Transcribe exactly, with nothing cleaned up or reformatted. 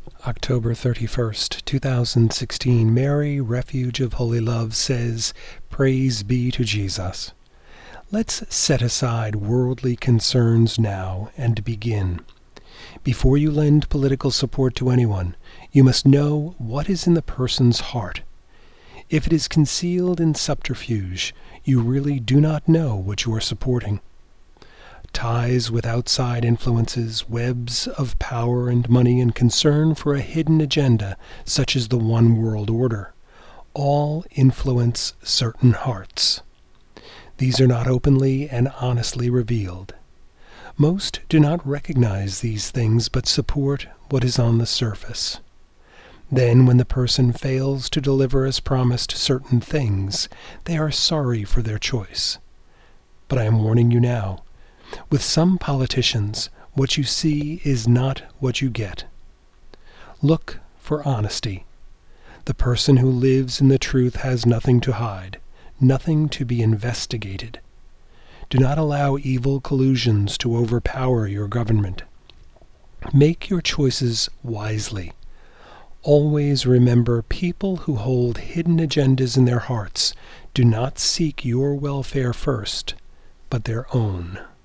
October thirty-first, two thousand sixteen, Mary, Refuge of Holy Love, says, Praise be to Jesus. Let's set aside worldly concerns now and begin. Before you lend political support to anyone, you must know what is in the person's heart. If it is concealed in subterfuge, you really do not know what you are supporting. Ties with outside influences, webs of power and money, and concern for a hidden agenda such as the one world order, all influence certain hearts. These are not openly and honestly revealed. Most do not recognize these things but support what is on the surface. Then, when the person fails to deliver as promised certain things, they are sorry for their choice. But I am warning you now. With some politicians, what you see is not what you get. Look for honesty. The person who lives in the truth has nothing to hide, nothing to be investigated. Do not allow evil collusions to overpower your government. Make your choices wisely. Always remember, people who hold hidden agendas in their hearts do not seek your welfare first, but their own.